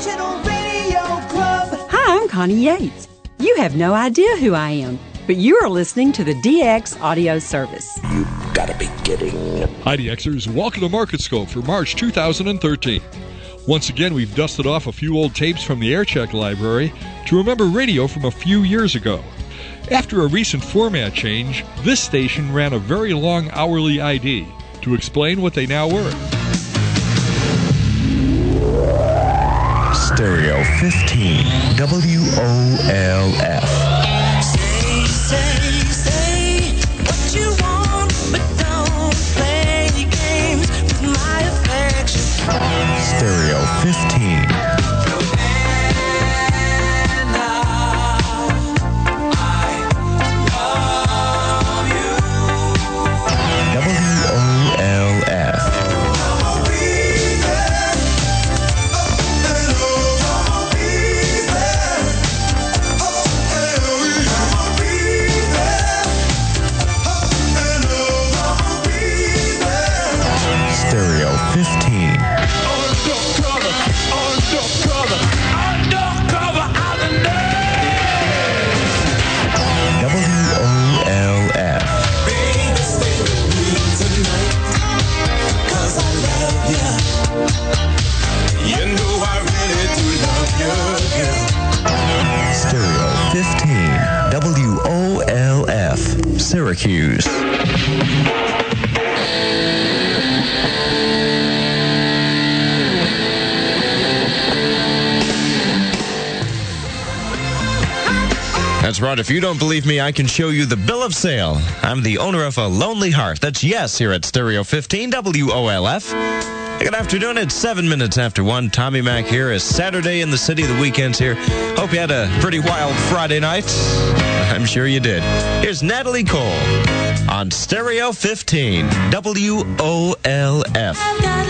National Radio Club. Hi, I'm Connie Yates. You have no idea who I am, but you are listening to the DX Audio Service. You gotta be kidding. Hi, DXers. Welcome to MarketScope for March 2013. Once again, we've dusted off a few old tapes from the Aircheck library to remember radio from a few years ago. After a recent format change, this station ran a very long hourly ID to explain what they now were. Stereo 15, WOLF. Say what you want, but don't play games with my affection. Stereo 15. Syracuse. That's right. If you don't believe me, I can show you the bill of sale. I'm the owner of a lonely heart. That's yes here at Stereo 15 WOLF. Good afternoon. It's 7 minutes after 1. Tommy Mac here. It's Saturday in the city. The weekend's here. Hope you had a pretty wild Friday night. I'm sure you did. Here's Natalie Cole on Stereo 15 WOLF.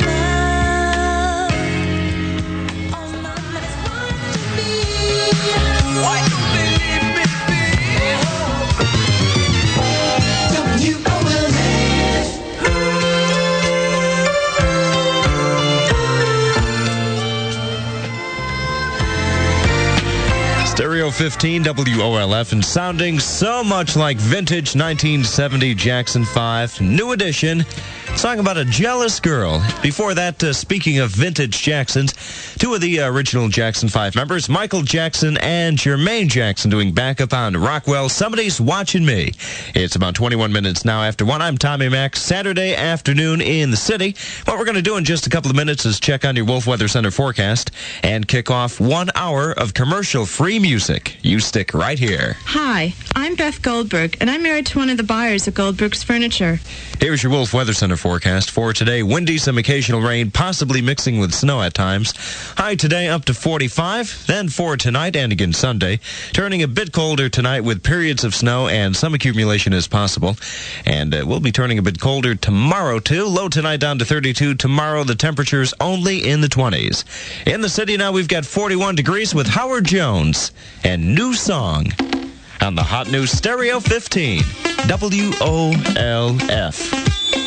Stereo 15 WOLF, and sounding so much like vintage 1970 Jackson 5, new edition, song about a jealous girl. Before that, speaking of vintage Jacksons, two of the original Jackson 5 members, Michael Jackson and Jermaine Jackson, doing backup on Rockwell, Somebody's Watching Me. It's about 21 minutes now after 1. I'm Tommy Mac, Saturday afternoon in the city. What we're going to do in just a couple of minutes is check on your Wolf Weather Center forecast and kick off 1 hour of commercial-free music. You stick right here. Hi, I'm Beth Goldberg, and I'm married to one of the buyers of Goldberg's Furniture. Here's your Wolf Weather Center forecast for today. Windy, some occasional rain, possibly mixing with snow at times. High today up to 45, then for tonight and again Sunday. Turning a bit colder tonight with periods of snow and some accumulation is possible. And we'll be turning a bit colder tomorrow too. Low tonight down to 32. Tomorrow the temperature's only in the 20s. In the city now we've got 41 degrees with Howard Jones and New Song on the hot new Stereo 15 WOLF.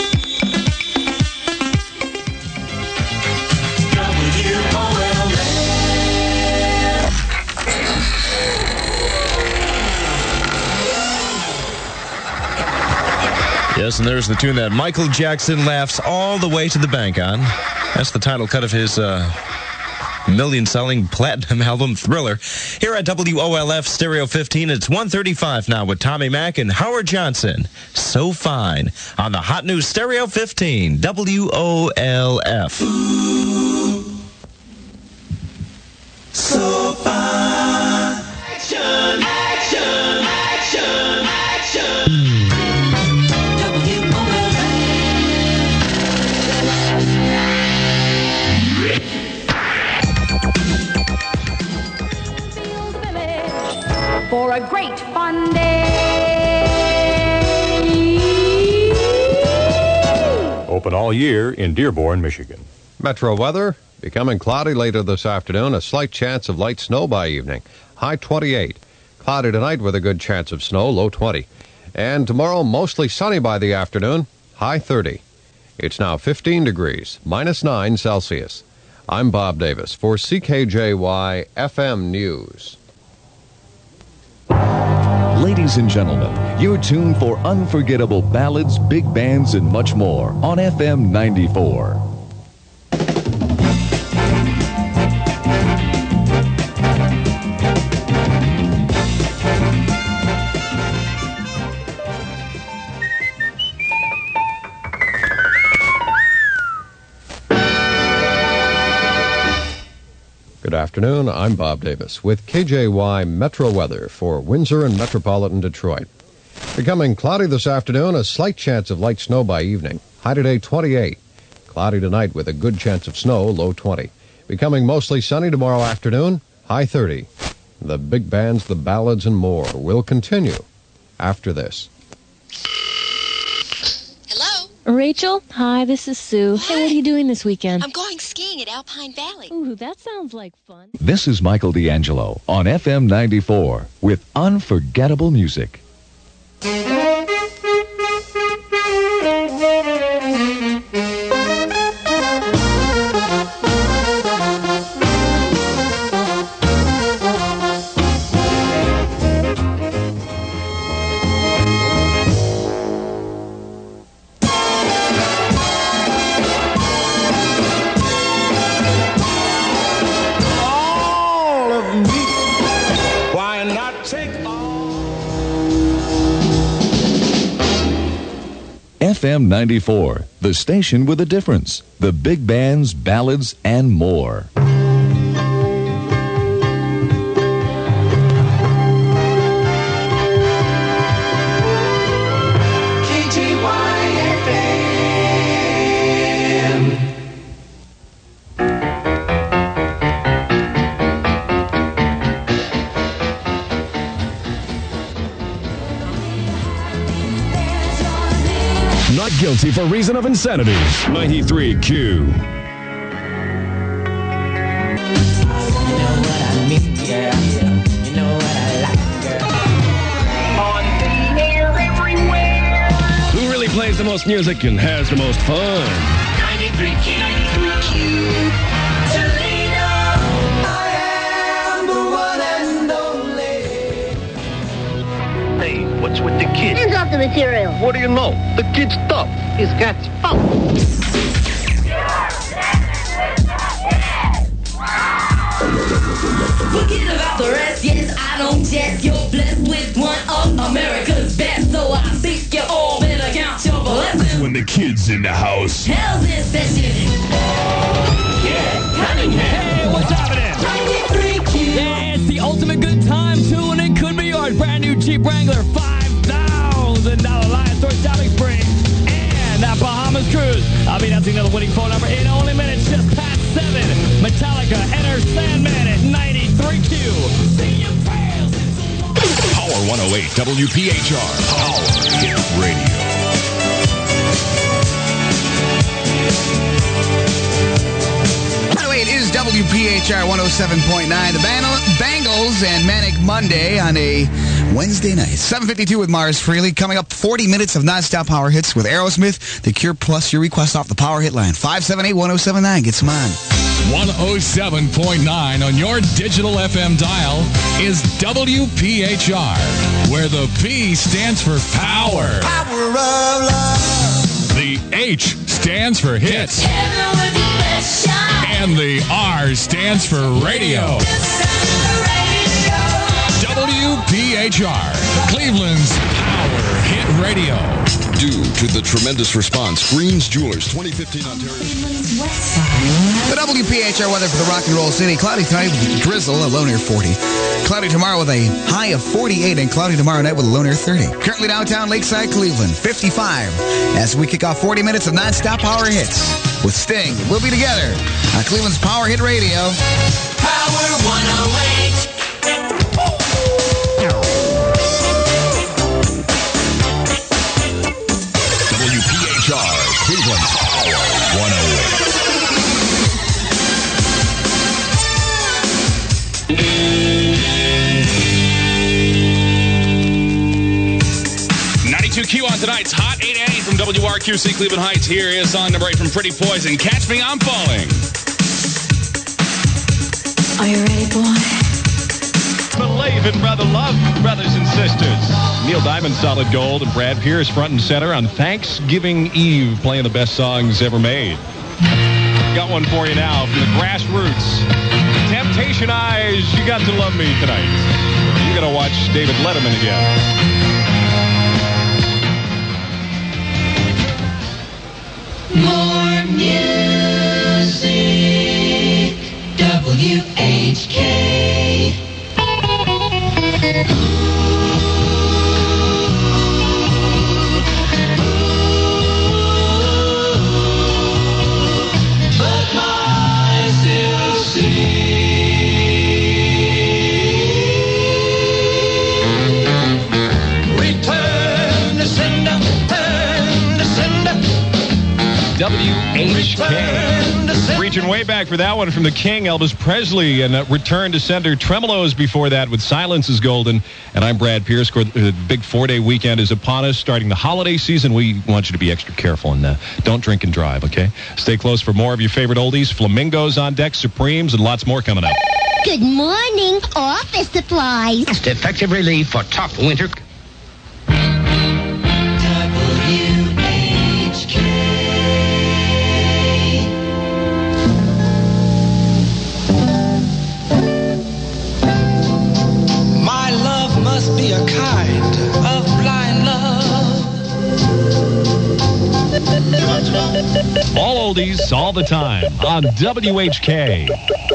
Yes, and there's the tune that Michael Jackson laughs all the way to the bank on. That's the title cut of his million-selling platinum album Thriller. Here at WOLF Stereo 15, it's 1:35 now with Tommy Mac and Howard Johnson. So Fine on the hot new Stereo 15 WOLF. Ooh, so fine. Action, action, action, action. For a great fun day. Open all year in Dearborn, Michigan. Metro weather, becoming cloudy later this afternoon. A slight chance of light snow by evening. High 28. Cloudy tonight with a good chance of snow, low 20. And tomorrow, mostly sunny by the afternoon, high 30. It's now 15 degrees, -9 Celsius. I'm Bob Davis for CKJY FM News. Ladies and gentlemen, you're tuned for unforgettable ballads, big bands, and much more on FM 94. Good afternoon, I'm Bob Davis with KJY Metro Weather for Windsor and metropolitan Detroit. Becoming cloudy this afternoon, a slight chance of light snow by evening. High today 28. Cloudy tonight with a good chance of snow, low 20. Becoming mostly sunny tomorrow afternoon, high 30. The big bands, the ballads, and more will continue after this. Rachel, hi, this is Sue. Hi. Hey, what are you doing this weekend? I'm going skiing at Alpine Valley. Ooh, that sounds like fun. This is Michael D'Angelo on FM 94 with unforgettable music. FM 94, the station with a difference. The big bands, ballads, and more. Not guilty for reason of insanity. 93Q. Who really plays the most music and has the most fun? 93Q. 93Q. Toledo. I am the one and only. Hey, what's with the kid? Hands off the material. What do you know? The kid's tough. He's got spunk. Forget about the rest, yes, I don't jest. You're blessed with one of America's best, so I think you all better count your blessings. When the kid's in the house. Hell's in session. Yeah, Cunningham. Hey, what's happening? 93Q. Yeah, it's the ultimate good time, too, and it could be yours. Brand new Jeep Wrangler, $5,000 Lion Source shopping spree. And that Bahamas cruise. I'll be announcing the winning phone number in only minutes, just past 7. Metallica, Enter Sandman at 93Q. Power 108 WPHR. Power Hit Radio. It is WPHR 107.9. The Bangles and Manic Monday on a Wednesday night. 7:52 with Mars Freely. Coming up, 40 minutes of nonstop power hits with Aerosmith, The Cure, plus your request off the power hit line. 578-1079. Get some on. 107.9 on your digital FM dial is WPHR, where the P stands for power. Power of love. The H stands for hits. And the R stands for radio. WPHR, Cleveland's Power Hit Radio. Due to the tremendous response, Green's Jewelers, 2015 Ontario. The WPHR weather for the Rock and Roll City. Cloudy tonight with drizzle, a low near 40. Cloudy tomorrow with a high of 48, and cloudy tomorrow night with a low near 30. Currently downtown Lakeside, Cleveland, 55. As we kick off 40 minutes of nonstop power hits with Sting. We'll be together on Cleveland's Power Hit Radio. Power 108. WPHR, Cleveland Power 92Q on tonight's Hot 880 from WRQC Cleveland Heights. Here is song number 8 from Pretty Poison. Catch Me, I'm Falling. Are you ready, boy? Believe in brother love, brothers and sisters. Neil Diamond, solid gold, and Brad Pierce front and center on Thanksgiving Eve, playing the best songs ever made. Got one for you now from the Grassroots. Temptation Eyes, You Got to Love Me Tonight. You gotta watch David Letterman again. More music, WHK. But my eyes still see. Return to sender, turn to sender. WHK. Reaching way back for that one from the King, Elvis Presley, and Return to Sender. Tremolos before that with Silence is Golden. And I'm Brad Pierce. The big 4-day weekend is upon us. Starting the holiday season, we want you to be extra careful and don't drink and drive, okay? Stay close for more of your favorite oldies. Flamingos on deck, Supremes, and lots more coming up. Good morning, office supplies. Just effective relief for tough winter. My love must be a kind of blind love. All oldies, all the time on WHK.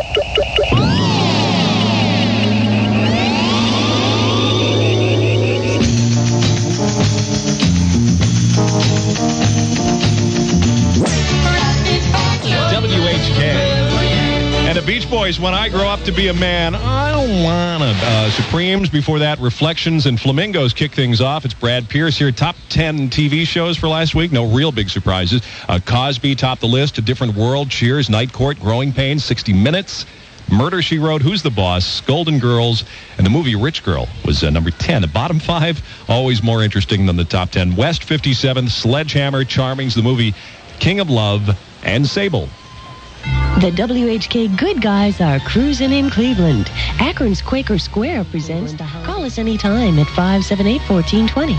And the Beach Boys, When I Grow Up to Be a Man. I don't want to. Supremes, before that, Reflections and Flamingos kick things off. It's Brad Pierce here. Top 10 TV shows for last week. No real big surprises. Cosby topped the list. A Different World, Cheers, Night Court, Growing Pains, 60 Minutes, Murder, She Wrote, Who's the Boss, Golden Girls, and the movie Rich Girl was number 10. The bottom 5, always more interesting than the top 10. West, 57th, Sledgehammer, Charming's the movie King of Love, and Sable. The WHK Good Guys are cruising in Cleveland. Akron's Quaker Square presents. Call us anytime at 578-1420.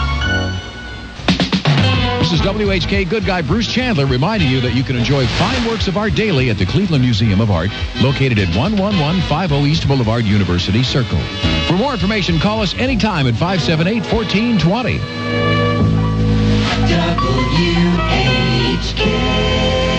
This is WHK Good Guy Bruce Chandler reminding you that you can enjoy fine works of art daily at the Cleveland Museum of Art, located at 11150 East Boulevard, University Circle. For more information, call us anytime at 578-1420. WHK.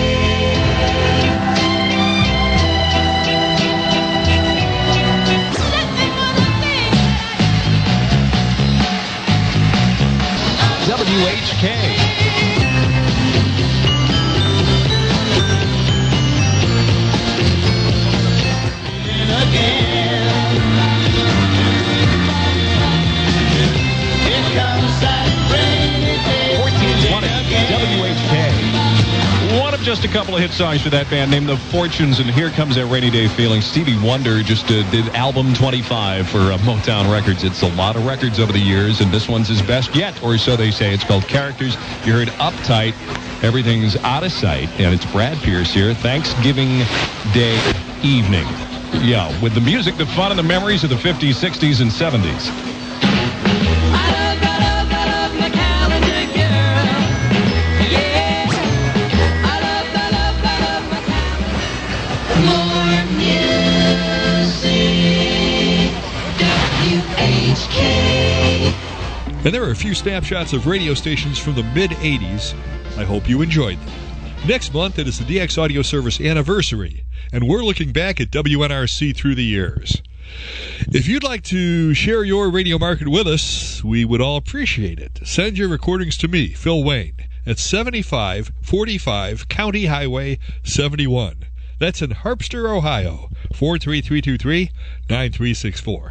WHK. One of just a couple of hit songs for that band named The Fortunes, and Here Comes That Rainy Day Feeling. Stevie Wonder just did album 25 for Motown Records. It's a lot of records over the years, and this one's his best yet, or so they say. It's called Characters. You heard Uptight, Everything's Out of Sight, and it's Brad Pierce here. Thanksgiving Day evening. Yeah, with the music, the fun, and the memories of the 50s, 60s, and 70s. And there are a few snapshots of radio stations from the mid-'80s. I hope you enjoyed them. Next month, it is the DX Audio Service anniversary, and we're looking back at WNRC through the years. If you'd like to share your radio market with us, we would all appreciate it. Send your recordings to me, Phil Wayne, at 7545 County Highway 71. That's in Harpster, Ohio, 43323-9364.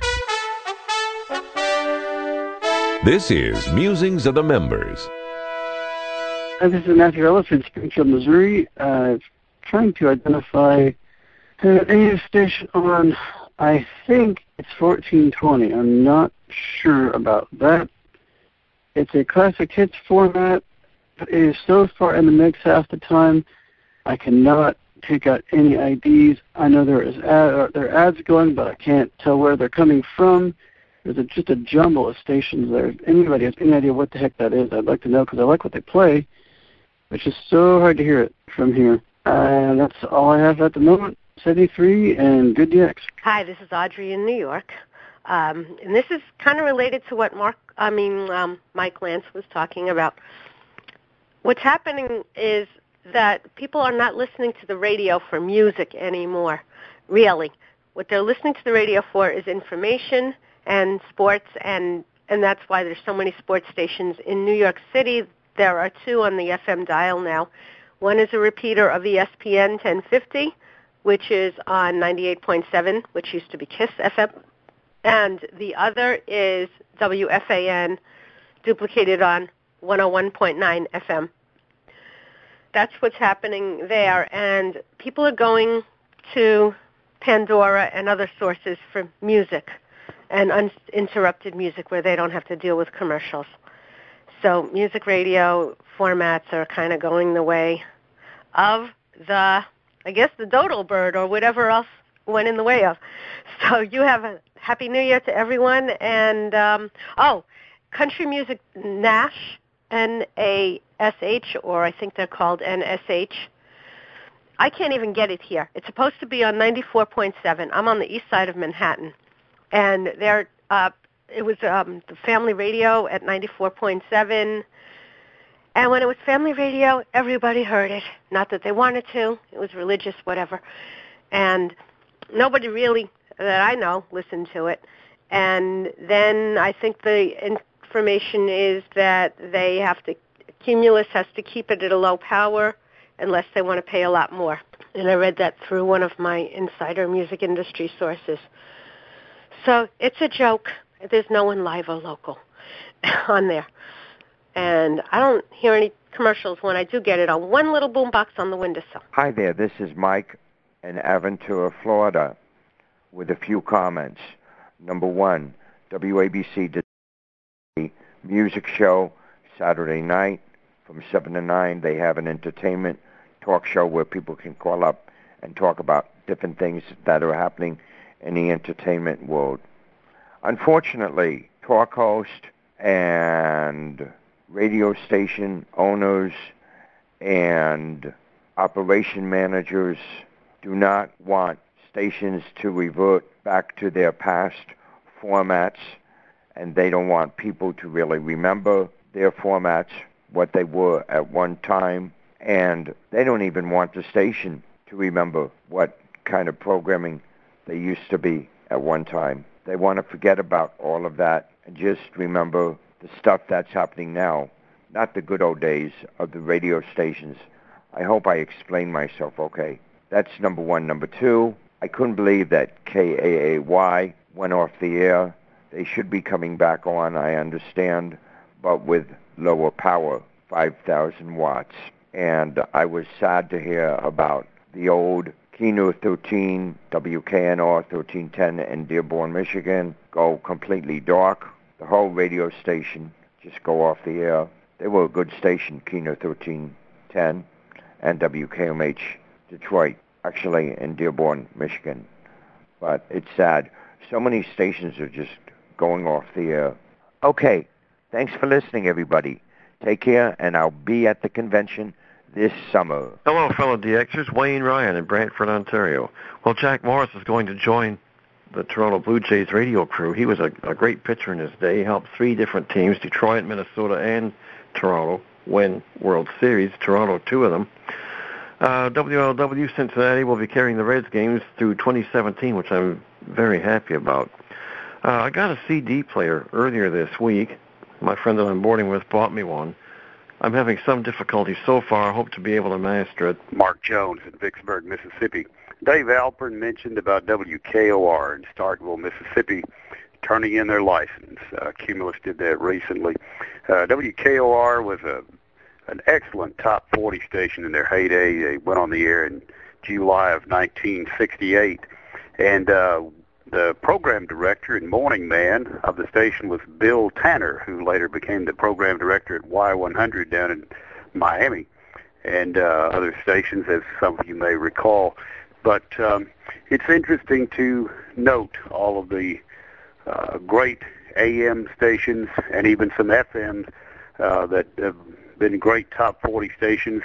This is Musings of the Members. This is Matthew Ellis in Springfield, Missouri. Trying to identify an AM station on, I think it's 1420. I'm not sure about that. It's a classic hits format, but it is so far in the mix half the time, I cannot take out any IDs. I know there are ads going, but I can't tell where they're coming from. There's just a jumble of stations there. If anybody has any idea what the heck that is, I'd like to know, because I like what they play. It's just so hard to hear it from here. And that's all I have at the moment. 73 and good DX. Hi, this is Audrey in New York. And this is kind of related to what Mike Lance was talking about. What's happening is that people are not listening to the radio for music anymore, really. What they're listening to the radio for is information and sports, and that's why there's so many sports stations. In New York City, there are 2 on the FM dial now. One is a repeater of ESPN 1050, which is on 98.7, which used to be KISS FM. And the other is WFAN, duplicated on 101.9 FM. That's what's happening there. And people are going to Pandora and other sources for music and uninterrupted music where they don't have to deal with commercials. So music radio formats are kind of going the way of the dodo bird or whatever else went in the way of. So you have a Happy New Year to everyone. And, Country Music Nash, N-A-S-H, or I think they're called N-S-H. I can't even get it here. It's supposed to be on 94.7. I'm on the east side of Manhattan. And it was the Family Radio at 94.7. And when it was Family Radio, everybody heard it. Not that they wanted to. It was religious, whatever. And nobody really, that I know, listened to it. And then I think the information is that they have to, Cumulus has to keep it at a low power unless they want to pay a lot more. And I read that through one of my insider music industry sources. So it's a joke. There's no one live or local on there. And I don't hear any commercials. When I do get it, on one little boombox on the windowsill. Hi there, this is Mike in Aventura, Florida, with a few comments. Number one, WABC did a music show Saturday night from 7 to 9. They have an entertainment talk show where people can call up and talk about different things that are happening in the entertainment world. Unfortunately, talk host and radio station owners and operation managers do not want stations to revert back to their past formats, and they don't want people to really remember their formats, what they were at one time, and they don't even want the station to remember what kind of programming they used to be at one time. They want to forget about all of that and just remember the stuff that's happening now, not the good old days of the radio stations. I hope I explained myself okay. That's number one. Number two, I couldn't believe that KAAY went off the air. They should be coming back on, I understand, but with lower power, 5,000 watts. And I was sad to hear about the old Kino 13, WKNR 1310 in Dearborn, Michigan, go completely dark. The whole radio station just go off the air. They were a good station, Kino 1310 and WKMH Detroit, actually in Dearborn, Michigan. But it's sad. So many stations are just going off the air. Okay, thanks for listening, everybody. Take care, and I'll be at the convention this summer. Hello, fellow DXers. Wayne Ryan in Brantford, Ontario. Well, Jack Morris is going to join the Toronto Blue Jays radio crew. He was a great pitcher in his day. He helped 3 different teams, Detroit, Minnesota, and Toronto, win World Series. Toronto, 2 of them. WLW Cincinnati will be carrying the Reds games through 2017, which I'm very happy about. I got a CD player earlier this week. My friend that I'm boarding with bought me one. I'm having some difficulty so far. I hope to be able to master it. Mark Jones in Vicksburg, Mississippi. Dave Alpern mentioned about WKOR in Starkville, Mississippi, turning in their license. Cumulus did that recently. WKOR was an excellent top 40 station in their heyday. They went on the air in July of 1968. And the program director and morning man of the station was Bill Tanner, who later became the program director at Y100 down in Miami. and other stations, as some of you may recall. But it's interesting to note all of the great AM stations and even some FMs that have been great top 40 stations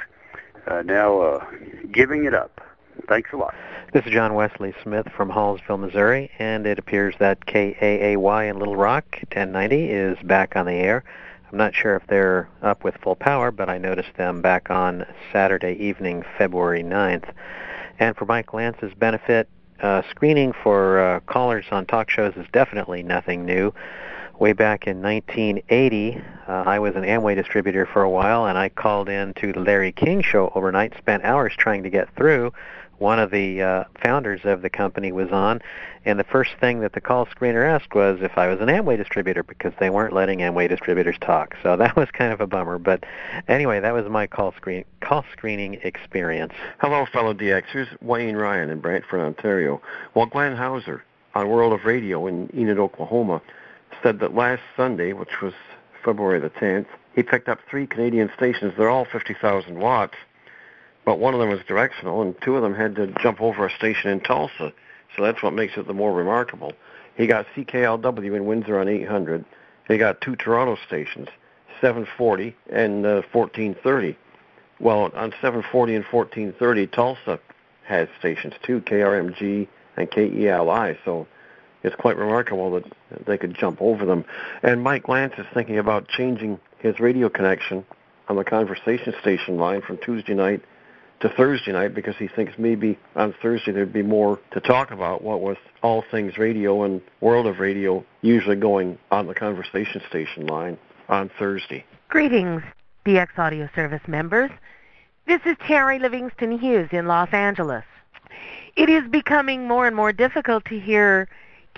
now giving it up. Thanks a lot. This is John Wesley Smith from Hallsville, Missouri, and it appears that KAAY in Little Rock, 1090, is back on the air. I'm not sure if they're up with full power, but I noticed them back on Saturday evening, February 9th. And for Mike Lance's benefit, screening for callers on talk shows is definitely nothing new. Way back in 1980, I was an Amway distributor for a while, and I called in to the Larry King Show overnight, spent hours trying to get through. One of the founders of the company was on, and the first thing that the call screener asked was if I was an Amway distributor, because they weren't letting Amway distributors talk. So that was kind of a bummer. But anyway, that was my call screening experience. Hello, fellow DX. Here's Wayne Ryan in Brantford, Ontario. Well, Glenn Hauser on World of Radio in Enid, Oklahoma, said that last Sunday, which was February the 10th, he picked up 3 Canadian stations. They're all 50,000 watts. But one of them was directional, and 2 of them had to jump over a station in Tulsa. So that's what makes it the more remarkable. He got CKLW in Windsor on 800. He got 2 Toronto stations, 740 and 1430. Well, on 740 and 1430, Tulsa has stations too, KRMG and KELI. So it's quite remarkable that they could jump over them. And Mike Lance is thinking about changing his radio connection on the conversation station line from Tuesday night to Thursday night, because he thinks maybe on Thursday there'd be more to talk about, what with all things radio and World of Radio usually going on the conversation station line on Thursday. Greetings, DX Audio Service members. This is Terry Livingston Hughes in Los Angeles. It is becoming more and more difficult to hear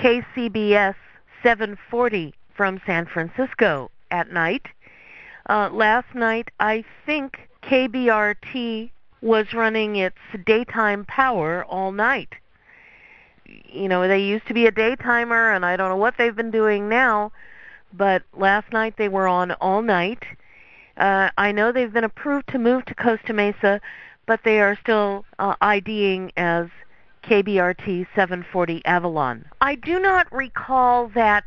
KCBS 740 from San Francisco at night. Last night, I think KBRT was running its daytime power all night. You know, they used to be a daytimer, and I don't know what they've been doing now, but last night they were on all night. I know they've been approved to move to Costa Mesa, but they are still IDing as KBRT 740 Avalon. I do not recall that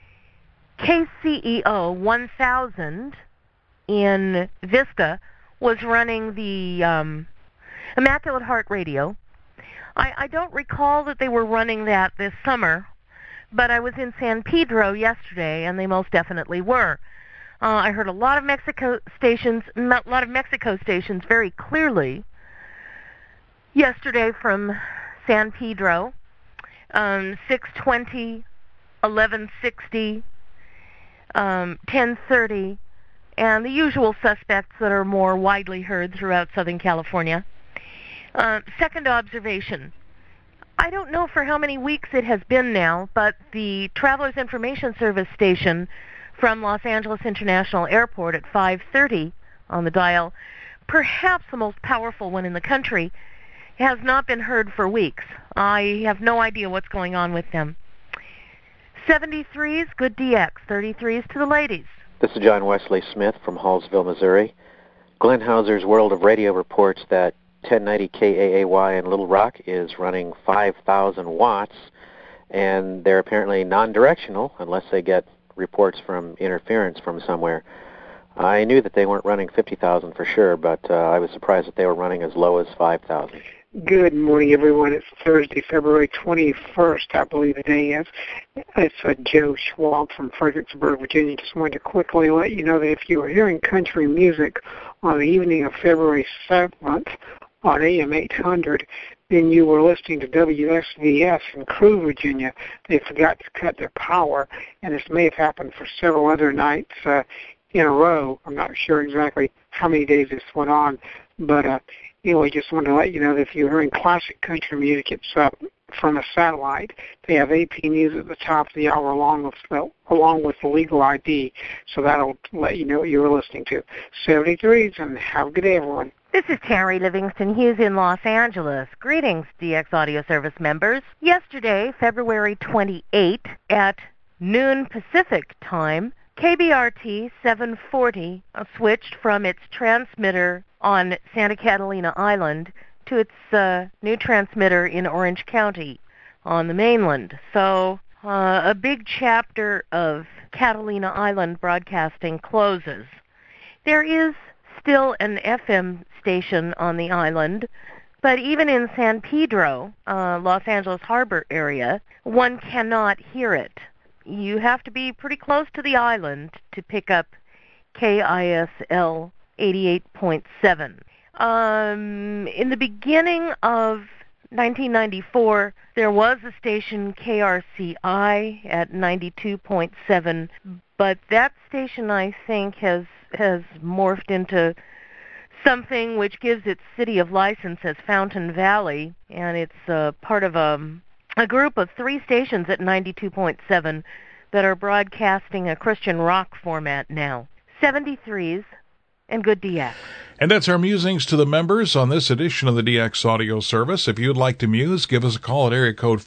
KCEO 1000 in Vista was running the Immaculate Heart Radio. I don't recall that they were running that this summer, but I was in San Pedro yesterday, and they most definitely were. I heard a lot of Mexico stations very clearly yesterday from San Pedro, 620, 1160, 1030, and the usual suspects that are more widely heard throughout Southern California. Second observation. I don't know for how many weeks it has been now, but the Travelers Information Service station from Los Angeles International Airport at 530 on the dial, perhaps the most powerful one in the country, has not been heard for weeks. I have no idea what's going on with them. 73s, good DX. 33s to the ladies. This is John Wesley Smith from Hallsville, Missouri. Glenn Hauser's World of Radio reports that 1090 KAAY in Little Rock is running 5,000 watts, and they're apparently non-directional unless they get reports from interference from somewhere. I knew that they weren't running 50,000 for sure, but I was surprised that they were running as low as 5,000. Good morning, everyone. It's Thursday, February 21st, I believe the day is. It's Joe Schwab from Fredericksburg, Virginia. Just wanted to quickly let you know that if you were hearing country music on the evening of February 7th on AM 800, then you were listening to WSVS in Crewe, Virginia. They forgot to cut their power, and this may have happened for several other nights in a row. I'm not sure exactly how many days this went on, but anyway, just wanted to let you know that if you're hearing classic country music, it's from a satellite. They have AP News at the top of the hour along with the legal ID, so that'll let you know what you were listening to. 73s, and have a good day, everyone. This is Terry Livingston Hughes in Los Angeles. Greetings, DX Audio Service members. Yesterday, February 28, at noon Pacific time, KBRT 740 switched from its transmitter on Santa Catalina Island to its new transmitter in Orange County on the mainland. So a big chapter of Catalina Island broadcasting closes. There is still an FM station on the island, but even in San Pedro, Los Angeles Harbor area, one cannot hear it. You have to be pretty close to the island to pick up KISL 88.7. In the beginning of 1994, there was a station KRCI at 92.7, but that station, I think, has morphed into something which gives its city of license as Fountain Valley, and it's part of a group of 3 stations at 92.7 that are broadcasting a Christian rock format now. 73s and good DX. And that's our musings to the members on this edition of the DX Audio Service. If you'd like to muse, give us a call at area code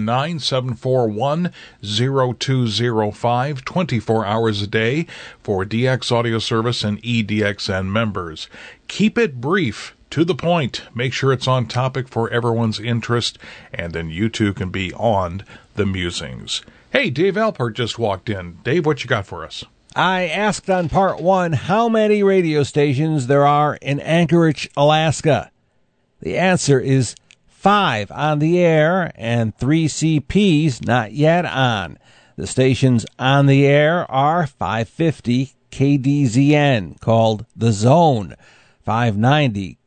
419-741-0205, 24 hours a day for DX Audio Service and EDXN members. Keep it brief, to the point. Make sure it's on topic for everyone's interest, and then you too can be on the musings. Hey, Dave Alpert just walked in. Dave, what you got for us? I asked on part 1 how many radio stations there are in Anchorage, Alaska. The answer is 5 on the air and 3 CPs not yet on. The stations on the air are 550 KDZN, called The Zone, 590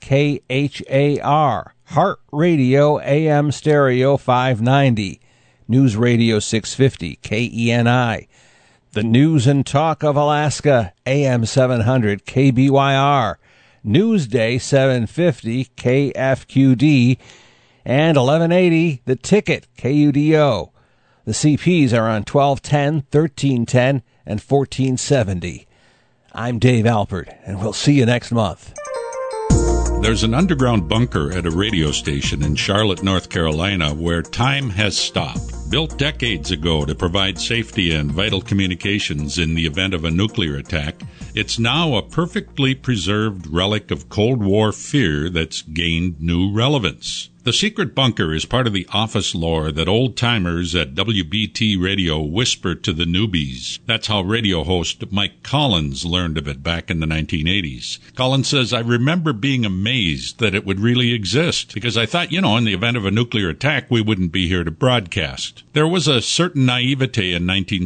KHAR, Heart Radio AM Stereo 590, News Radio 650 KENI, The News and Talk of Alaska, AM 700 KBYR, Newsday 750 KFQD, and 1180 The Ticket KUDO. The CPs are on 1210, 1310, and 1470. I'm Dave Alpert, and we'll see you next month. There's an underground bunker at a radio station in Charlotte, North Carolina, where time has stopped. Built decades ago to provide safety and vital communications in the event of a nuclear attack, it's now a perfectly preserved relic of Cold War fear that's gained new relevance. The secret bunker is part of the office lore that old-timers at WBT Radio whisper to the newbies. That's how radio host Mike Collins learned of it back in the 1980s. Collins says, I remember being amazed that it would really exist, because I thought, in the event of a nuclear attack, we wouldn't be here to broadcast. There was a certain naivete in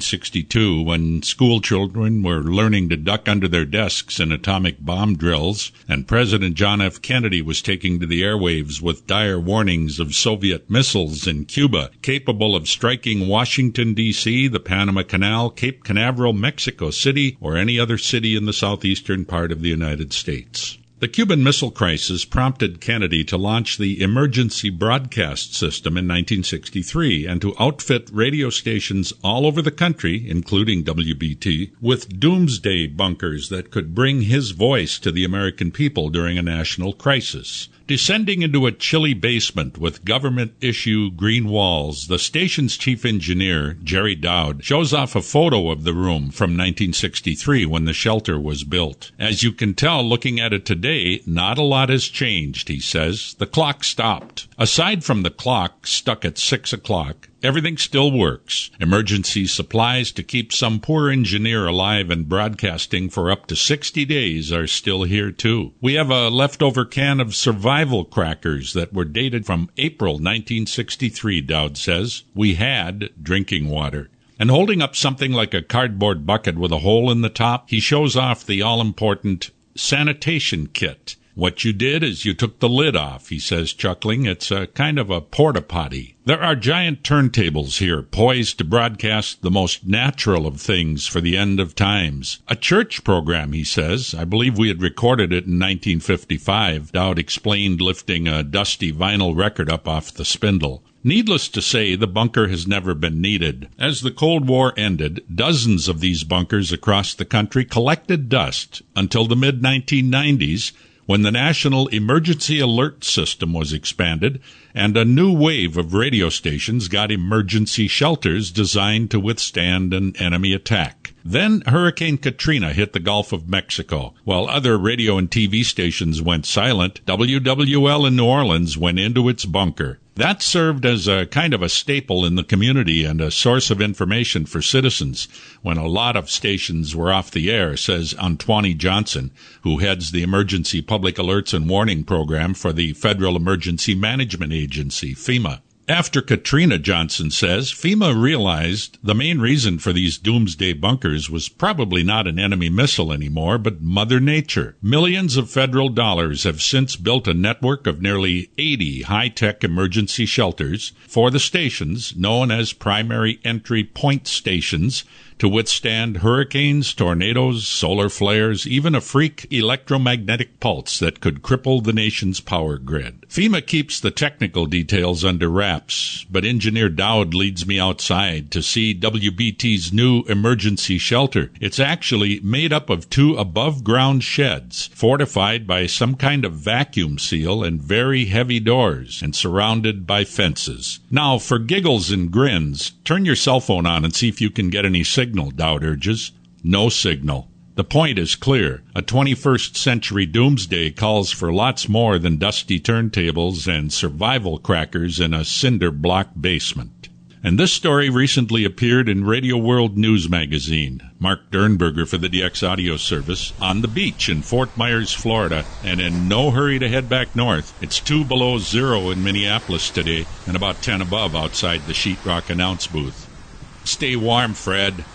1962 when school children were learning to duck under their desks in atomic bomb drills, and President John F. Kennedy was taking to the airwaves with dire warnings of Soviet missiles in Cuba, capable of striking Washington, D.C., the Panama Canal, Cape Canaveral, Mexico City, or any other city in the southeastern part of the United States. The Cuban Missile Crisis prompted Kennedy to launch the Emergency Broadcast System in 1963 and to outfit radio stations all over the country, including WBT, with doomsday bunkers that could bring his voice to the American people during a national crisis. Descending into a chilly basement with government-issue green walls, the station's chief engineer, Jerry Dowd, shows off a photo of the room from 1963 when the shelter was built. As you can tell looking at it today, not a lot has changed, he says. The clock stopped. Aside from the clock stuck at 6 o'clock, everything still works. Emergency supplies to keep some poor engineer alive and broadcasting for up to 60 days are still here, too. We have a leftover can of survival crackers that were dated from April 1963, Dowd says. We had drinking water. And holding up something like a cardboard bucket with a hole in the top, he shows off the all-important sanitation kit. What you did is you took the lid off, he says, chuckling. It's a kind of a porta-potty. There are giant turntables here, poised to broadcast the most natural of things for the end of times. A church program, he says. I believe we had recorded it in 1955, Dowd explained, lifting a dusty vinyl record up off the spindle. Needless to say, the bunker has never been needed. As the Cold War ended, dozens of these bunkers across the country collected dust until the mid-1990s, when the National Emergency Alert System was expanded and a new wave of radio stations got emergency shelters designed to withstand an enemy attack. Then Hurricane Katrina hit the Gulf of Mexico. While other radio and TV stations went silent, WWL in New Orleans went into its bunker. That served as a kind of a staple in the community and a source of information for citizens when a lot of stations were off the air, says Antoine Johnson, who heads the Emergency Public Alerts and Warning Program for the Federal Emergency Management Agency, FEMA. After Katrina, Johnson says, FEMA realized the main reason for these doomsday bunkers was probably not an enemy missile anymore, but Mother Nature. Millions of federal dollars have since built a network of nearly 80 high-tech emergency shelters for the stations, known as primary entry point stations, to withstand hurricanes, tornadoes, solar flares, even a freak electromagnetic pulse that could cripple the nation's power grid. FEMA keeps the technical details under wraps, but Engineer Dowd leads me outside to see WBT's new emergency shelter. It's actually made up of 2 above-ground sheds, fortified by some kind of vacuum seal and very heavy doors, and surrounded by fences. Now, for giggles and grins, turn your cell phone on and see if you can get any signal, Dowd urges. No signal. The point is clear. A 21st century doomsday calls for lots more than dusty turntables and survival crackers in a cinder block basement. And this story recently appeared in Radio World News magazine. Mark Dernberger for the DX Audio Service on the beach in Fort Myers, Florida, and in no hurry to head back north. It's 2 below zero in Minneapolis today and about 10 above outside the Sheetrock announce booth. Stay warm, Fred.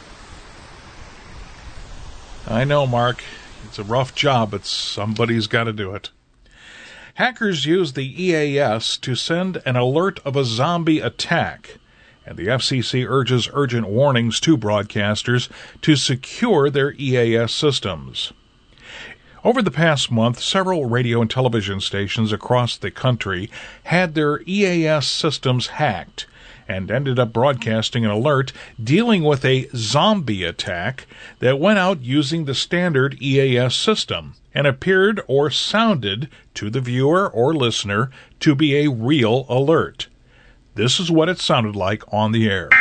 I know, Mark. It's a rough job, but somebody's got to do it. Hackers used the EAS to send an alert of a zombie attack, and the FCC urges urgent warnings to broadcasters to secure their EAS systems. Over the past month, several radio and television stations across the country had their EAS systems hacked and ended up broadcasting an alert dealing with a zombie attack that went out using the standard EAS system and appeared or sounded to the viewer or listener to be a real alert. This is what it sounded like on the air.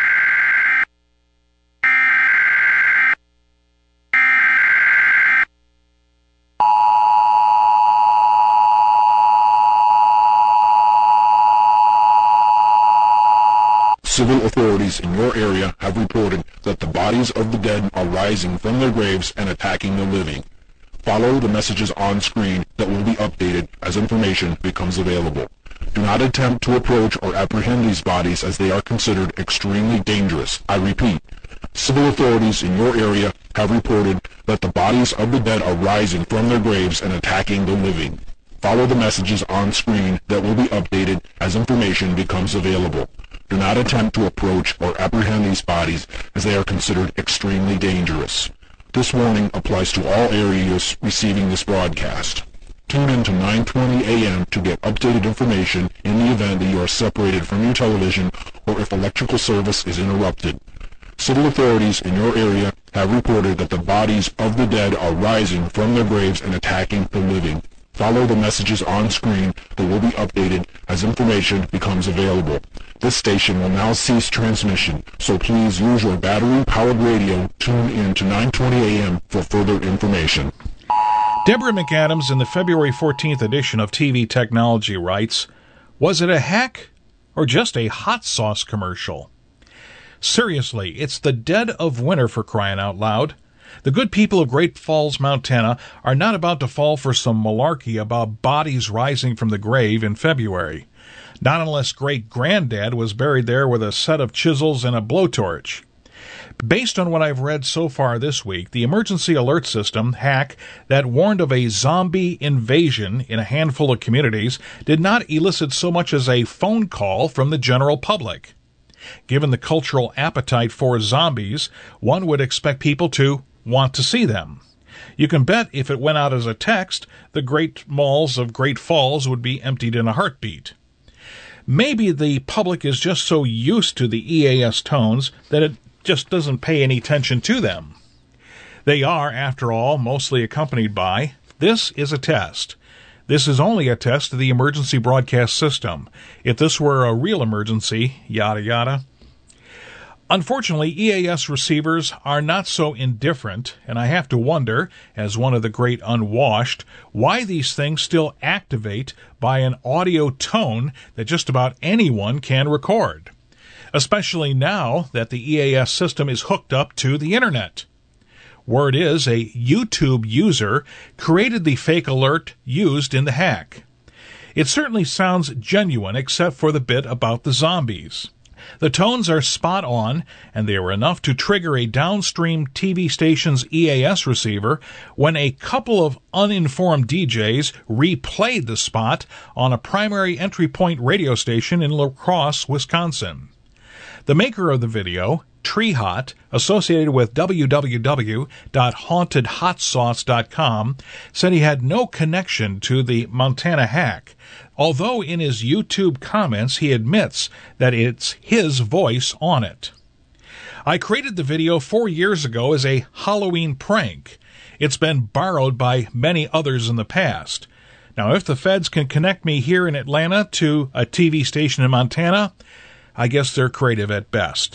Civil authorities in your area have reported that the bodies of the dead are rising from their graves and attacking the living. Follow the messages on screen that will be updated as information becomes available. Do not attempt to approach or apprehend these bodies as they are considered extremely dangerous. I repeat, civil authorities in your area have reported that the bodies of the dead are rising from their graves and attacking the living. Follow the messages on screen that will be updated as information becomes available. Do not attempt to approach or apprehend these bodies as they are considered extremely dangerous. This warning applies to all areas receiving this broadcast. Tune in to 9:20 a.m. to get updated information in the event that you are separated from your television or if electrical service is interrupted. Civil authorities in your area have reported that the bodies of the dead are rising from their graves and attacking the living. Follow the messages on screen that will be updated as information becomes available. This station will now cease transmission, so please use your battery-powered radio. Tune in to 9:20 a.m. for further information. Deborah McAdams in the February 14th edition of TV Technology writes, "Was it a hack or just a hot sauce commercial?" Seriously, it's the dead of winter, for crying out loud. The good people of Great Falls, Montana are not about to fall for some malarkey about bodies rising from the grave in February. Not unless great-granddad was buried there with a set of chisels and a blowtorch. Based on what I've read so far this week, the emergency alert system hack that warned of a zombie invasion in a handful of communities did not elicit so much as a phone call from the general public. Given the cultural appetite for zombies, one would expect people to want to see them. You can bet if it went out as a text, the great malls of Great Falls would be emptied in a heartbeat. Maybe the public is just so used to the EAS tones that it just doesn't pay any attention to them. They are, after all, mostly accompanied by, "This is a test. This is only a test of the emergency broadcast system. If this were a real emergency, yada yada." Unfortunately, EAS receivers are not so indifferent, and I have to wonder, as one of the great unwashed, why these things still activate by an audio tone that just about anyone can record, especially now that the EAS system is hooked up to the Internet. Word is a YouTube user created the fake alert used in the hack. It certainly sounds genuine except for the bit about the zombies. The tones are spot on, and they were enough to trigger a downstream TV station's EAS receiver when a couple of uninformed DJs replayed the spot on a primary entry point radio station in La Crosse, Wisconsin. The maker of the video, Treehot, associated with www.hauntedhotsauce.com, said he had no connection to the Montana hack, although in his YouTube comments he admits that it's his voice on it. I created the video 4 years ago as a Halloween prank. It's been borrowed by many others in the past. Now, if the feds can connect me here in Atlanta to a TV station in Montana, I guess they're creative at best.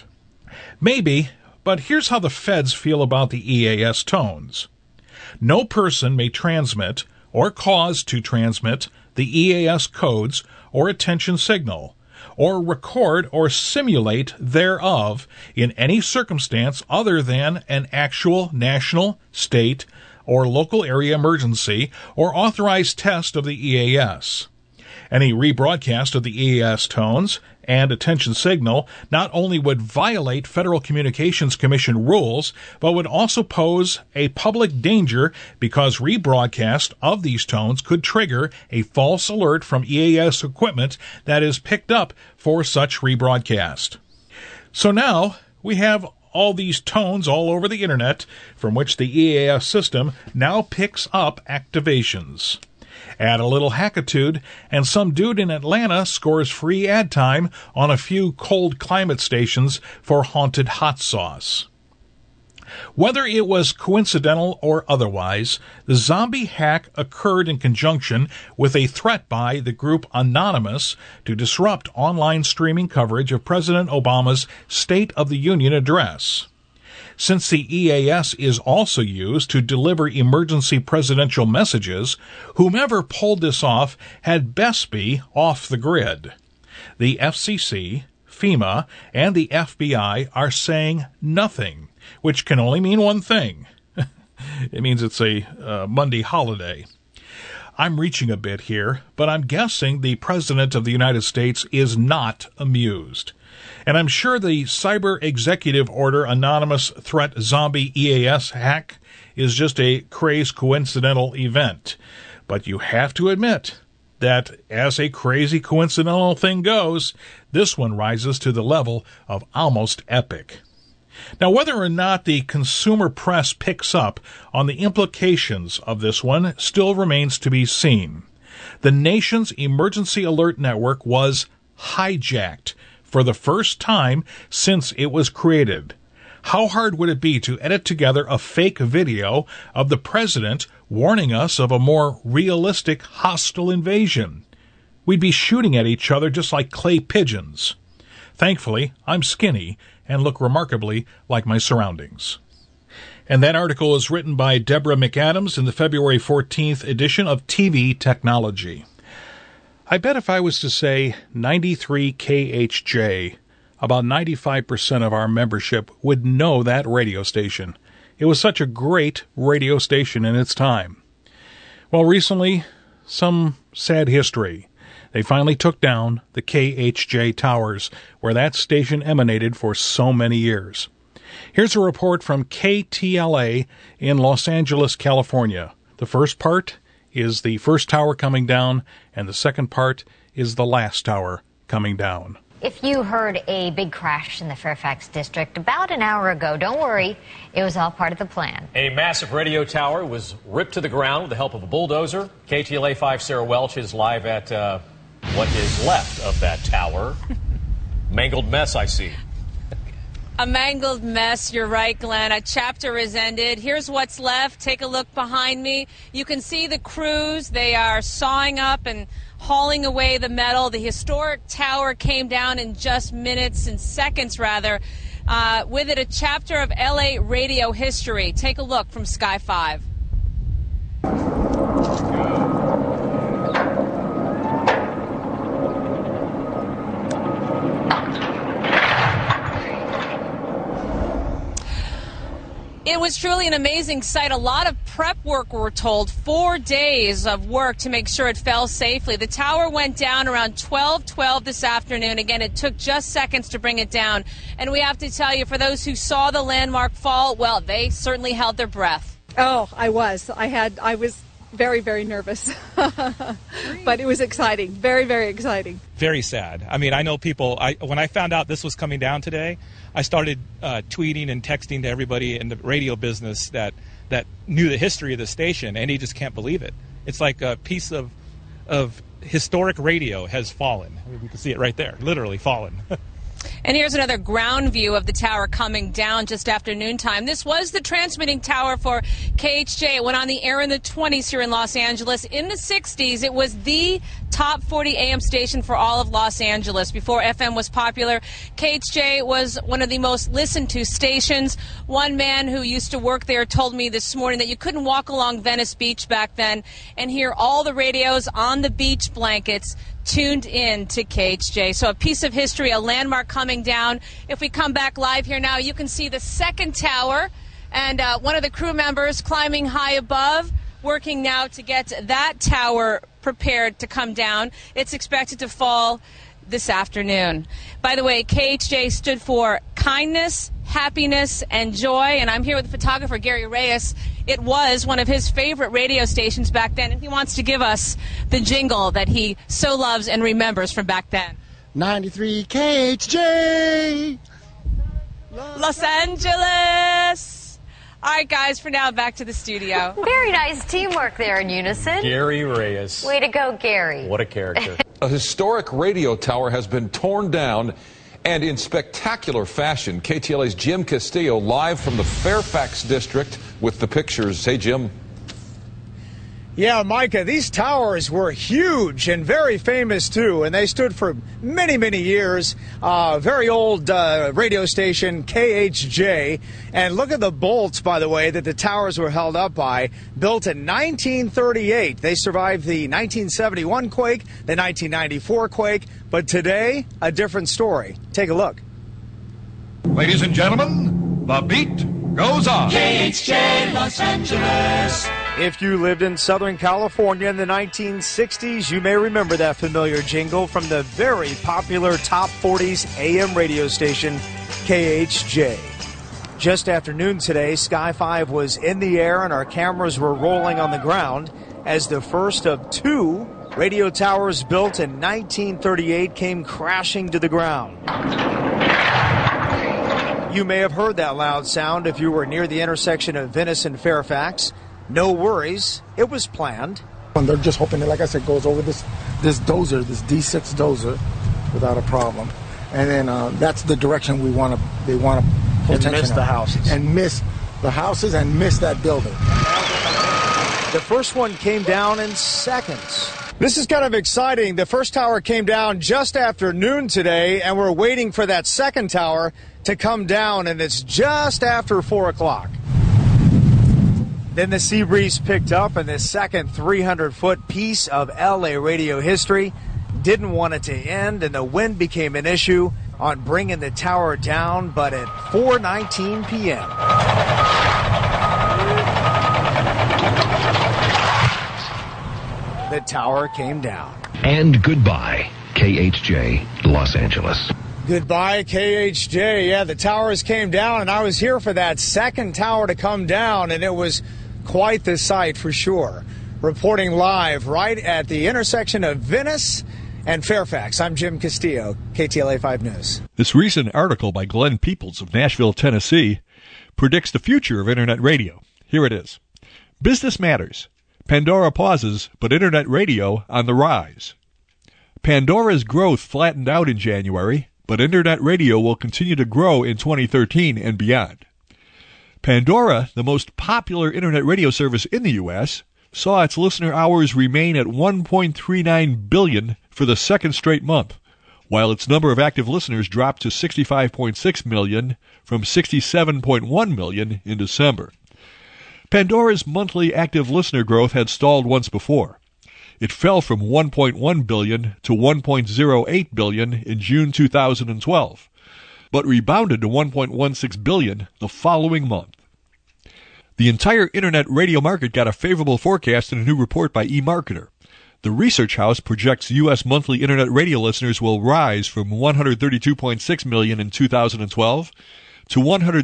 Maybe, but here's how the feds feel about the EAS tones. No person may transmit or cause to transmit the EAS codes or attention signal, or record or simulate thereof in any circumstance other than an actual national, state, or local area emergency or authorized test of the EAS. Any rebroadcast of the EAS tones and attention signal not only would violate Federal Communications Commission rules, but would also pose a public danger because rebroadcast of these tones could trigger a false alert from EAS equipment that is picked up for such rebroadcast. So now we have all these tones all over the Internet from which the EAS system now picks up activations. Add a little hackitude, and some dude in Atlanta scores free ad time on a few cold climate stations for haunted hot sauce. Whether it was coincidental or otherwise, the zombie hack occurred in conjunction with a threat by the group Anonymous to disrupt online streaming coverage of President Obama's State of the Union address. Since the EAS is also used to deliver emergency presidential messages, whomever pulled this off had best be off the grid. The FCC, FEMA, and the FBI are saying nothing, which can only mean one thing. It means it's a Monday holiday. I'm reaching a bit here, but I'm guessing the President of the United States is not amused. And I'm sure the Cyber Executive Order Anonymous Threat Zombie EAS hack is just a crazed coincidental event. But you have to admit that as a crazy coincidental thing goes, this one rises to the level of almost epic. Now, whether or not the consumer press picks up on the implications of this one still remains to be seen. The nation's emergency alert network was hijacked for the first time since it was created. How hard would it be to edit together a fake video of the president warning us of a more realistic hostile invasion? We'd be shooting at each other just like clay pigeons. Thankfully, I'm skinny and look remarkably like my surroundings. And that article is written by Deborah McAdams in the February 14th edition of TV Technology. I bet if I was to say 93 KHJ, about 95% of our membership would know that radio station. It was such a great radio station in its time. Well, recently, some sad history. They finally took down the KHJ towers, where that station emanated for so many years. Here's a report from KTLA in Los Angeles, California. The first part is the first tower coming down, and the second part is the last tower coming down. If you heard a big crash in the Fairfax district about an hour ago, don't worry, it was all part of the plan. A massive radio tower was ripped to the ground with the help of a bulldozer. KTLA 5 Sarah Welch is live at what is left of that tower. Mangled mess, I see. A mangled mess, you're right, Glenn. A chapter is ended. Here's what's left. Take a look behind me. You can see the crews. They are sawing up and hauling away the metal. The historic tower came down in just minutes and seconds, rather. With it, a chapter of LA radio history. Take a look from Sky 5. It was truly an amazing sight. A lot of prep work, we're told. 4 days of work to make sure it fell safely. The tower went down around 12:12 this afternoon. Again, it took just seconds to bring it down. And we have to tell you, for those who saw the landmark fall, well, they certainly held their breath. Oh, I was. I was very, very nervous. But it was exciting. Very, very exciting. Very sad. I mean, I know people, when I found out this was coming down today, I started tweeting and texting to everybody in the radio business that knew the history of the station, and he just can't believe it. It's like a piece of historic radio has fallen. I mean, we can see it right there, literally fallen. And here's another ground view of the tower coming down just after noontime. This was the transmitting tower for KHJ. It went on the air in the 20s here in Los Angeles. In the 60s, it was the top 40 AM station for all of Los Angeles. Before FM was popular, KHJ was one of the most listened to stations. One man who used to work there told me this morning that you couldn't walk along Venice Beach back then and hear all the radios on the beach blankets tuned in to KHJ. So a piece of history, a landmark coming down. If we come back live here now, you can see the second tower and one of the crew members climbing high above, working now to get that tower prepared to come down. It's expected to fall this afternoon. By the way, KHJ stood for kindness, happiness, and joy. And I'm here with photographer Gary Reyes. It was one of his favorite radio stations back then, and he wants to give us the jingle that he so loves and remembers from back then. 93 KHJ! Los Angeles! All right, guys, for now, back to the studio. Very nice teamwork there in unison. Gary Reyes. Way to go, Gary. What a character. A historic radio tower has been torn down, and in spectacular fashion. KTLA's Jim Castillo live from the Fairfax district with the pictures. Hey, Jim. Yeah, Micah, these towers were huge and very famous, too, and they stood for many, many years. Very old radio station, KHJ. And look at the bolts, by the way, that the towers were held up by. Built in 1938. They survived the 1971 quake, the 1994 quake, but today, a different story. Take a look. Ladies and gentlemen, the beat goes on. KHJ Los Angeles. If you lived in Southern California in the 1960s, you may remember that familiar jingle from the very popular Top 40s AM radio station, KHJ. Just after noon today, Sky 5 was in the air and our cameras were rolling on the ground as the first of two radio towers built in 1938 came crashing to the ground. You may have heard that loud sound if you were near the intersection of Venice and Fairfax. No worries, it was planned. And they're just hoping that, like I said, goes over this dozer, this D6 dozer, without a problem. And then that's the direction they want to pull attention miss the houses. And miss the houses and miss that building. The first one came down in seconds. This is kind of exciting. The first tower came down just after noon today, and we're waiting for that second tower to come down, and it's just after 4 o'clock. Then the sea breeze picked up, and this second 300-foot piece of LA radio history didn't want it to end, and the wind became an issue on bringing the tower down, but at 4:19 p.m. the tower came down. And goodbye, KHJ, Los Angeles. Goodbye, KHJ. Yeah, the towers came down, and I was here for that second tower to come down, and it was quite the sight for sure. Reporting live right at the intersection of Venice and Fairfax. I'm Jim Castillo, KTLA 5 News. This recent article by Glenn Peoples of Nashville, Tennessee, predicts the future of Internet radio. Here it is. Business matters. Pandora pauses, but Internet radio on the rise. Pandora's growth flattened out in January, but Internet radio will continue to grow in 2013 and beyond. Pandora, the most popular Internet radio service in the U.S., saw its listener hours remain at 1.39 billion for the second straight month, while its number of active listeners dropped to 65.6 million from 67.1 million in December. Pandora's monthly active listener growth had stalled once before. It fell from 1.1 billion to 1.08 billion in June 2012, but rebounded to 1.16 billion the following month. The entire Internet radio market got a favorable forecast in a new report by eMarketer. The research house projects U.S. monthly Internet radio listeners will rise from 132.6 million in 2012 to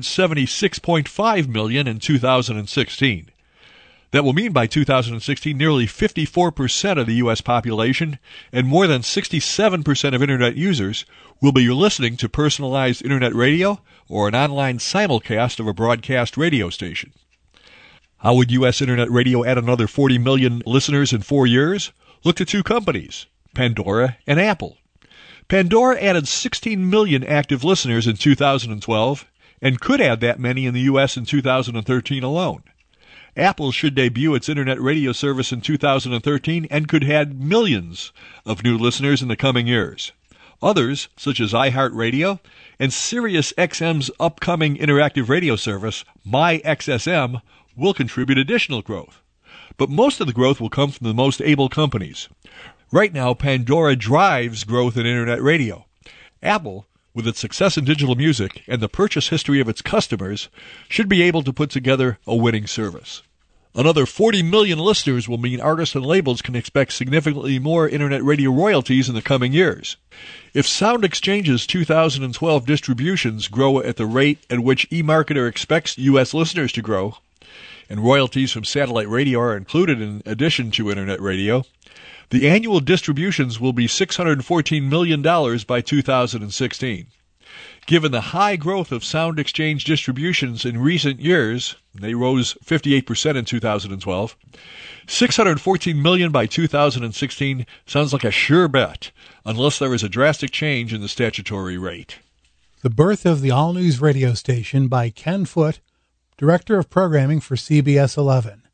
176.5 million in 2016. That will mean by 2016 nearly 54% of the U.S. population and more than 67% of Internet users will be listening to personalized Internet radio or an online simulcast of a broadcast radio station. How would U.S. Internet radio add another 40 million listeners in 4 years? Look to two companies, Pandora and Apple. Pandora added 16 million active listeners in 2012 and could add that many in the U.S. in 2013 alone. Apple should debut its Internet radio service in 2013 and could add millions of new listeners in the coming years. Others, such as iHeartRadio and SiriusXM's upcoming interactive radio service, MyXSM, will contribute additional growth. But most of the growth will come from the most able companies. Right now, Pandora drives growth in Internet radio. Apple, with its success in digital music and the purchase history of its customers, should be able to put together a winning service. Another 40 million listeners will mean artists and labels can expect significantly more Internet radio royalties in the coming years. If Sound Exchange's 2012 distributions grow at the rate at which eMarketer expects U.S. listeners to grow, and royalties from satellite radio are included in addition to Internet radio, the annual distributions will be $614 million by 2016. Given the high growth of Sound Exchange distributions in recent years, they rose 58% in 2012, $614 million by 2016 sounds like a sure bet, unless there is a drastic change in the statutory rate. The Birth of the All News Radio Station by Ken Foote, Director of Programming for CBS 11.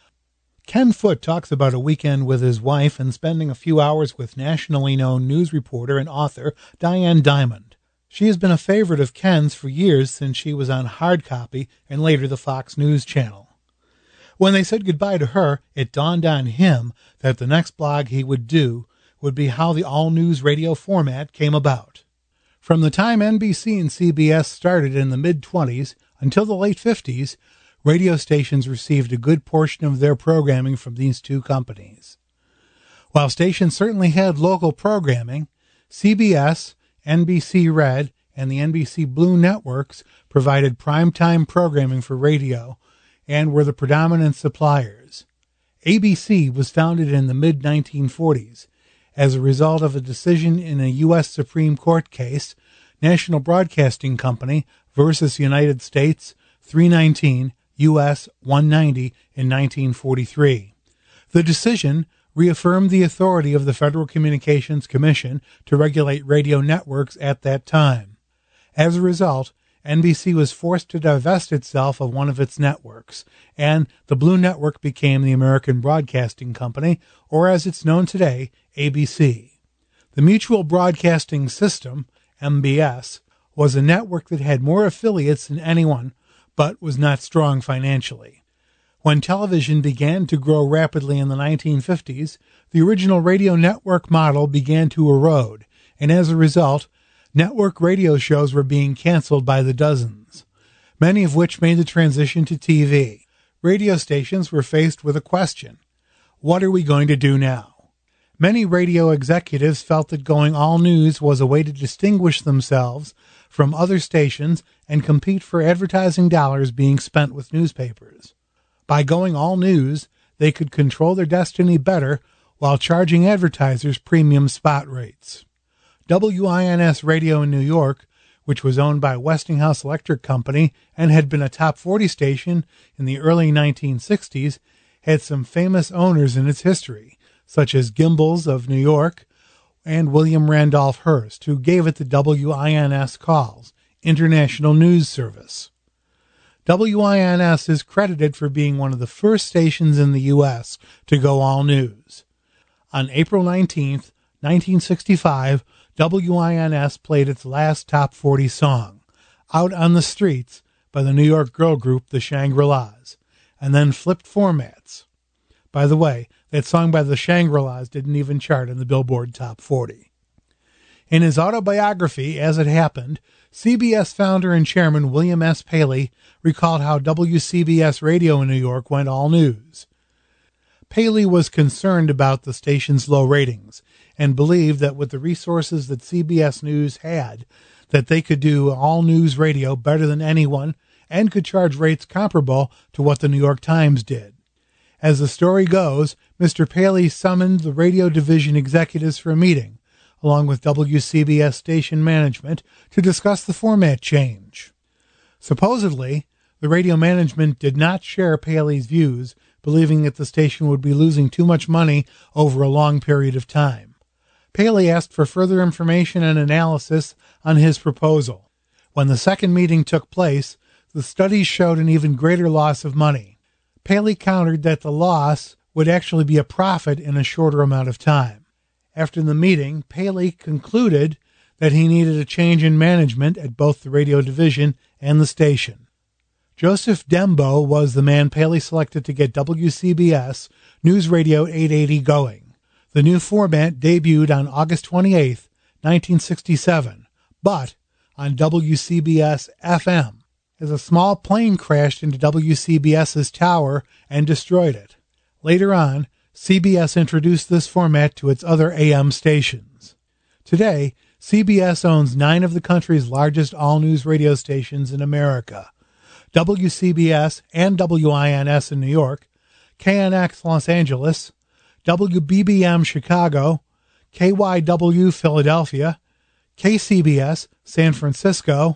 Ken Foote talks about a weekend with his wife and spending a few hours with nationally known news reporter and author Diane Dimond. She has been a favorite of Ken's for years since she was on Hard Copy and later the Fox News Channel. When they said goodbye to her, it dawned on him that the next blog he would do would be how the all-news radio format came about. From the time NBC and CBS started in the mid-20s until the late 50s, radio stations received a good portion of their programming from these two companies. While stations certainly had local programming, CBS, NBC Red, and the NBC Blue networks provided primetime programming for radio and were the predominant suppliers. ABC was founded in the mid-1940s as a result of a decision in a U.S. Supreme Court case, National Broadcasting Company versus United States 319 U.S. 190 in 1943. The decision reaffirmed the authority of the Federal Communications Commission to regulate radio networks at that time. As a result, NBC was forced to divest itself of one of its networks, and the Blue Network became the American Broadcasting Company, or as it's known today, ABC. The Mutual Broadcasting System, MBS, was a network that had more affiliates than anyone, but was not strong financially. When television began to grow rapidly in the 1950s, the original radio network model began to erode, and as a result, network radio shows were being canceled by the dozens, many of which made the transition to TV. Radio stations were faced with a question: what are we going to do now? Many radio executives felt that going all news was a way to distinguish themselves from other stations and compete for advertising dollars being spent with newspapers. By going all news, they could control their destiny better while charging advertisers premium spot rates. WINS Radio in New York, which was owned by Westinghouse Electric Company and had been a top 40 station in the early 1960s, had some famous owners in its history, such as Gimbels of New York, and William Randolph Hearst, who gave it the WINS calls, International News Service. WINS is credited for being one of the first stations in the U.S. to go all news. On April 19, 1965, WINS played its last Top 40 song, Out on the Streets, by the New York girl group The Shangri-Las, and then flipped formats. By the way, that song by the Shangri-Las didn't even chart in the Billboard Top 40. In his autobiography, As It Happened, CBS founder and chairman William S. Paley recalled how WCBS Radio in New York went all news. Paley was concerned about the station's low ratings and believed that with the resources that CBS News had, that they could do all news radio better than anyone and could charge rates comparable to what the New York Times did. As the story goes, Mr. Paley summoned the radio division executives for a meeting, along with WCBS station management, to discuss the format change. Supposedly, the radio management did not share Paley's views, believing that the station would be losing too much money over a long period of time. Paley asked for further information and analysis on his proposal. When the second meeting took place, the studies showed an even greater loss of money. Paley countered that the loss would actually be a profit in a shorter amount of time. After the meeting, Paley concluded that he needed a change in management at both the radio division and the station. Joseph Dembo was the man Paley selected to get WCBS News Radio 880 going. The new format debuted on August 28, 1967, but on WCBS FM, as a small plane crashed into WCBS's tower and destroyed it. Later on, CBS introduced this format to its other AM stations. Today, CBS owns 9 of the country's largest all-news radio stations in America: WCBS and WINS in New York, KNX Los Angeles, WBBM Chicago, KYW Philadelphia, KCBS San Francisco,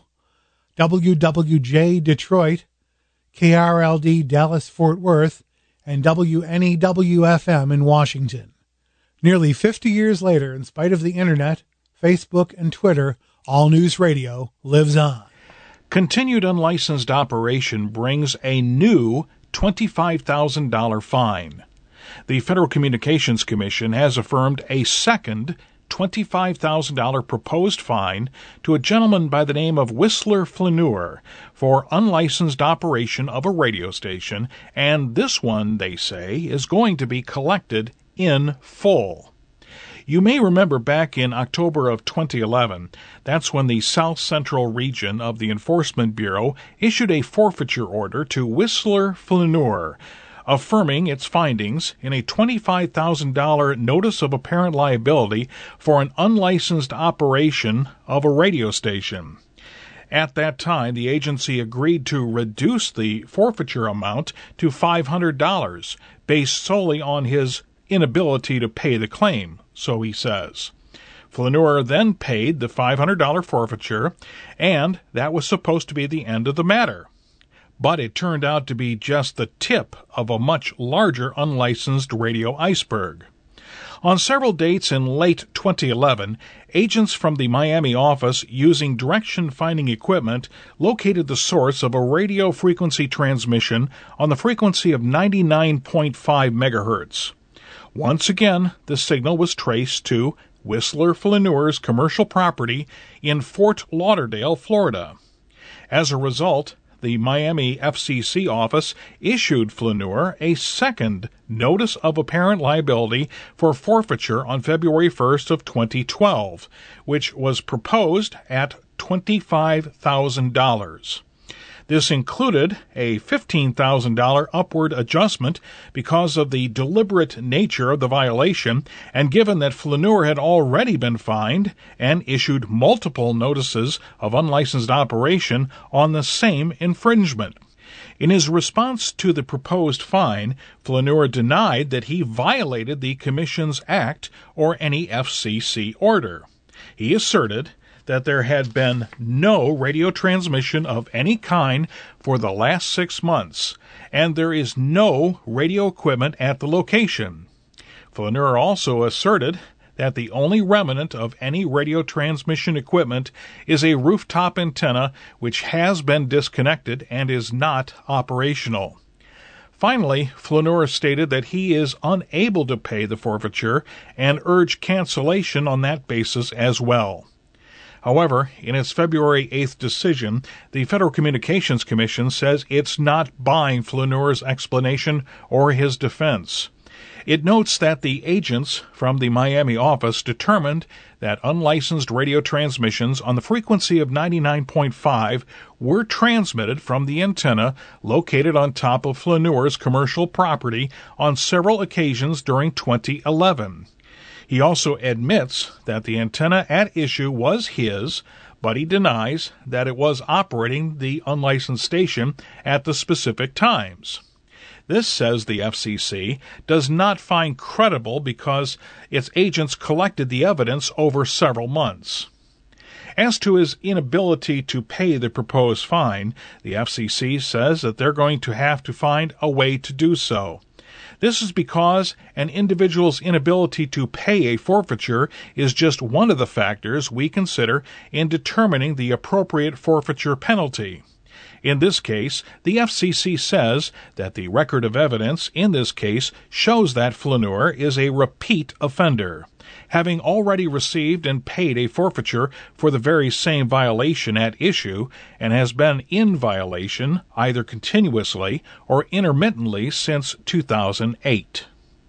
WWJ Detroit, KRLD Dallas-Fort Worth, and WNEW-FM in Washington. Nearly 50 years later, in spite of the Internet, Facebook, and Twitter, All News Radio lives on. Continued unlicensed operation brings a new $25,000 fine. The Federal Communications Commission has affirmed a second $25,000 proposed fine to a gentleman by the name of Whistler Flaneur for unlicensed operation of a radio station, and this one, they say, is going to be collected in full. You may remember back in October of 2011, that's when the South Central region of the Enforcement Bureau issued a forfeiture order to Whistler Flaneur, affirming its findings in a $25,000 notice of apparent liability for an unlicensed operation of a radio station. At that time, the agency agreed to reduce the forfeiture amount to $500, based solely on his inability to pay the claim, so he says. Flaneur then paid the $500 forfeiture, and that was supposed to be the end of the matter. But it turned out to be just the tip of a much larger unlicensed radio iceberg. On several dates in late 2011, agents from the Miami office, using direction-finding equipment, located the source of a radio frequency transmission on the frequency of 99.5 megahertz. Once again, the signal was traced to Whistler Flaneur's commercial property in Fort Lauderdale, Florida. As a result, the Miami FCC office issued Flaneur a second notice of apparent liability for forfeiture on February 1st of 2012, which was proposed at $25,000. This included a $15,000 upward adjustment because of the deliberate nature of the violation, and given that Flaneur had already been fined and issued multiple notices of unlicensed operation on the same infringement. In his response to the proposed fine, Flaneur denied that he violated the Commission's Act or any FCC order. He asserted that there had been no radio transmission of any kind for the last 6 months, and there is no radio equipment at the location. Flaneur also asserted that the only remnant of any radio transmission equipment is a rooftop antenna which has been disconnected and is not operational. Finally, Flaneur stated that he is unable to pay the forfeiture and urged cancellation on that basis as well. However, in its February 8th decision, the Federal Communications Commission says it's not buying Flaneur's explanation or his defense. It notes that the agents from the Miami office determined that unlicensed radio transmissions on the frequency of 99.5 were transmitted from the antenna located on top of Flaneur's commercial property on several occasions during 2011. He also admits that the antenna at issue was his, but he denies that it was operating the unlicensed station at the specific times. This, says the FCC, does not find credible because its agents collected the evidence over several months. As to his inability to pay the proposed fine, the FCC says that they're going to have to find a way to do so. This is because an individual's inability to pay a forfeiture is just one of the factors we consider in determining the appropriate forfeiture penalty. In this case, the FCC says that the record of evidence in this case shows that Flaneur is a repeat offender, having already received and paid a forfeiture for the very same violation at issue and has been in violation either continuously or intermittently since 2008.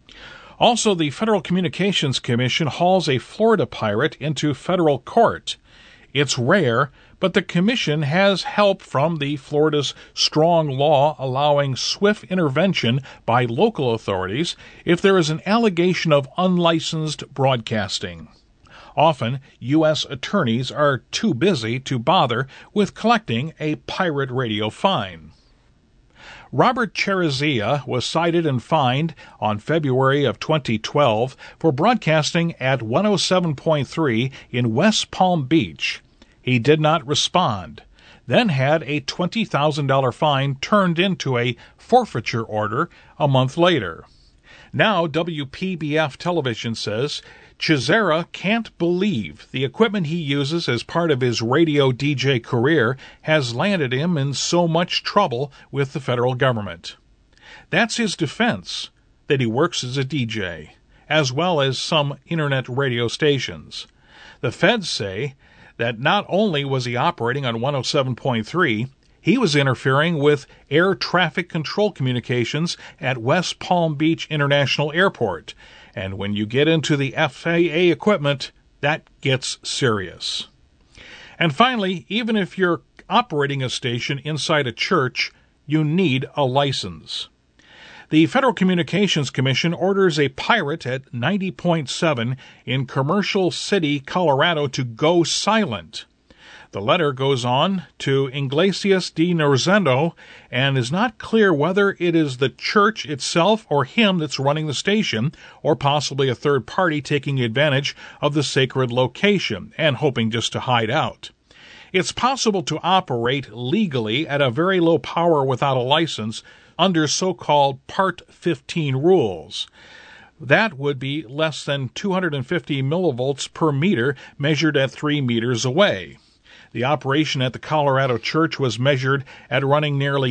Also, the Federal Communications Commission hauls a Florida pirate into federal court. It's rare, but the Commission has help from the Florida's strong law allowing swift intervention by local authorities if there is an allegation of unlicensed broadcasting. Often, U.S. attorneys are too busy to bother with collecting a pirate radio fine. Robert Cherizia was cited and fined on February of 2012 for broadcasting at 107.3 in West Palm Beach. He did not respond, then had a $20,000 fine turned into a forfeiture order a month later. Now WPBF television says Chisera can't believe the equipment he uses as part of his radio DJ career has landed him in so much trouble with the federal government. That's his defense, that he works as a DJ, as well as some internet radio stations. The feds say that not only was he operating on 107.3, he was interfering with air traffic control communications at West Palm Beach International Airport. And when you get into the FAA equipment, that gets serious. And finally, even if you're operating a station inside a church, you need a license. The Federal Communications Commission orders a pirate at 90.7 in Commercial City, Colorado, to go silent. The letter goes on to Iglesias de Norzendo and is not clear whether it is the church itself or him that's running the station, or possibly a third party taking advantage of the sacred location and hoping just to hide out. It's possible to operate legally at a very low power without a license under so-called Part 15 rules. That would be less than 250 millivolts per meter measured at 3 meters away. The operation at the Colorado Church was measured at running nearly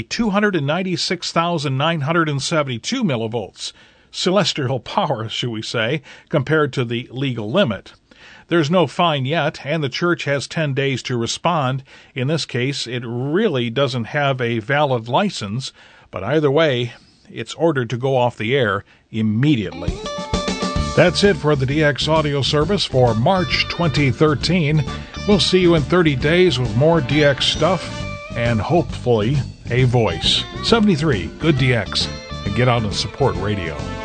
296,972 millivolts, celestial power, should we say, compared to the legal limit. There's no fine yet, and the church has 10 days to respond. In this case, it really doesn't have a valid license, but either way, it's ordered to go off the air immediately. That's it for the DX Audio Service for March 2013. We'll see you in 30 days with more DX stuff and hopefully a voice. 73, good DX, and get out and support radio.